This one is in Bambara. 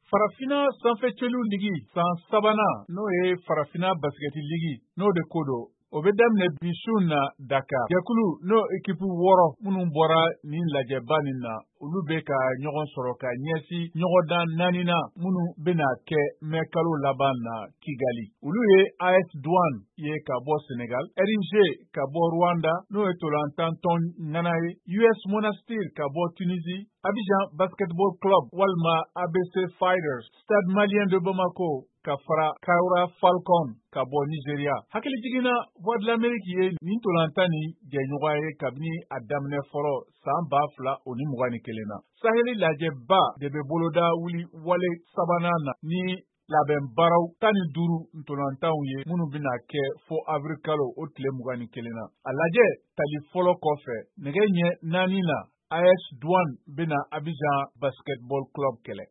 Farafina sanfɛcɛliw ligi san sabanan n'o ye Farafina baskɛti ligi n'o de ko don. O bɛ daminɛ bi su na Dakar. Jɛkulu n'o équipe 6 minnu bɔra nin lajɛba nin na, olu bɛ ka ɲɔgɔn sɔrɔ ka ɲɛsin ɲɔgɔndan 4nan minnu bɛna kɛ mai kalo laban na Kigali. Olu ye AS Douane ye ka bɔ Senegal, RIG ka bɔ Rwanda n'o ye ntolantan tɔn ŋana ye, US Monastir ka bɔ Tunisie, Abidjan Basketball Club walima ABC Fighters, Stade Malien de Bamako ka fara Kayra Falcon ka bɔ Nigeria. Hakilijiginna Voix de l'Amérique ye nin ntolantan ni jɛɲɔgɔn ye kabini a daminɛ fɔlɔ san 2021 na. Saheli lajɛba de bɛ boloda wuli wale sabanan na ni labɛn baaraw 15 ntolantanw ye minnu bɛna kɛ fo avril kalo o tile 21 na. A lajɛ tali fɔlɔ kɔfɛ nɛgɛ ɲɛ 4 na AS Douane bɛna Abidjan Basketball Club kɛlɛ.